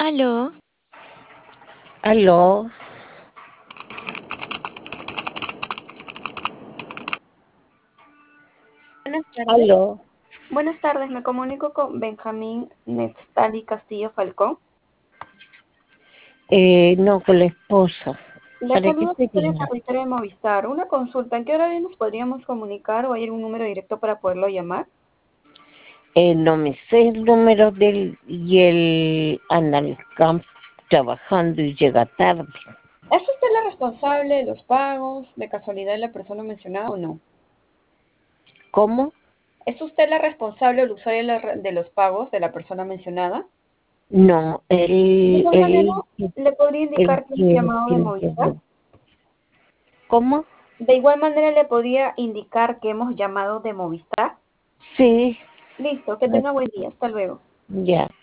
Aló, Aló, buenas tardes. aló. Buenas tardes, me comunico con Benjamín Nextali Castillo Falcón. No, con la esposa. Le ¿Para qué saludo por el sería? territorio de Movistar. Una consulta, ¿en qué horario nos podríamos comunicar o hay algún número directo para poderlo llamar? No me sé el número del y él anda en el campo trabajando y llega tarde. ¿Es usted la responsable de los pagos, de casualidad de la persona mencionada o no? ¿Cómo? ¿Es usted la responsable o el usuario de los pagos de la persona mencionada? No, De igual manera, le podría él indicar que hemos quiere llamado que de le Movistar. lleve. ¿Cómo? De igual manera, le podría indicar que hemos llamado de Movistar. Sí, Listo, que tenga buen día. Hasta luego. ya.